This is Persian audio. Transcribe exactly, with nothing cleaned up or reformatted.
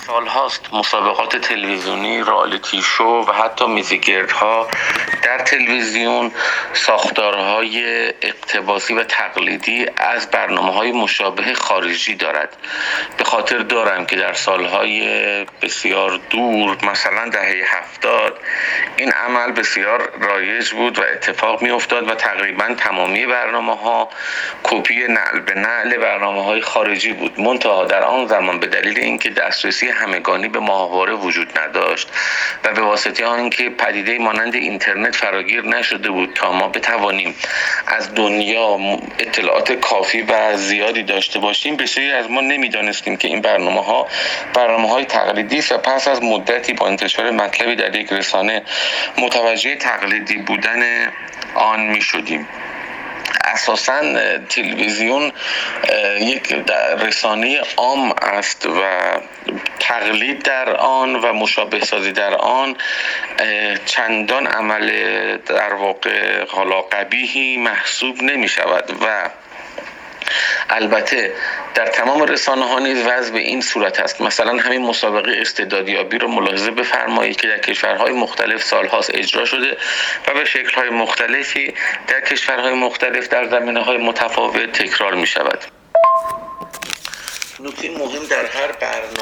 سالهاست مسابقات تلویزیونی، رئالیتی شو و حتی میزگردها در تلویزیون ساختارهای اقتباسی و تقلیدی از برنامه‌های مشابه خارجی دارد. به خاطر دارم که در سالهای بسیار دور، مثلا دهه هفتاد، این عمل بسیار رایج بود و اتفاق می افتاد و تقریبا تمامی برنامه‌ها کپی نعل به نعل برنامه‌های خارجی بود. منتها در آن زمان به دلیل اینکه دسترسی همگانی به ماهواره وجود نداشت و به واسطه آنکه پدیده مانند اینترنت فراگیر نشده بود تا ما بتوانیم از دنیا اطلاعات کافی و زیادی داشته باشیم، بسیاری از ما نمی‌دانستیم که این برنامه‌ها برنامه‌های تقلیدی است و پس از مدتی با انتشار مطلبی در یک رسانه متوجه تقلیدی بودن آن می‌شدیم. اساساً تلویزیون یک رسانه عام است و تقلید در آن و مشابه سازی در آن چندان عمل در واقع حالا قبیحی محسوب نمی شود و البته در تمام رسانه ها نیز وضع به این صورت است. مثلا همین مسابقه استعدادیابی رو ملاحظه بفرمایید که در کشورهای مختلف سالهاست اجرا شده و به شکل‌های مختلفی در کشورهای مختلف در زمینه‌های متفاوت تکرار می شود. نکته مهم در هر برنامه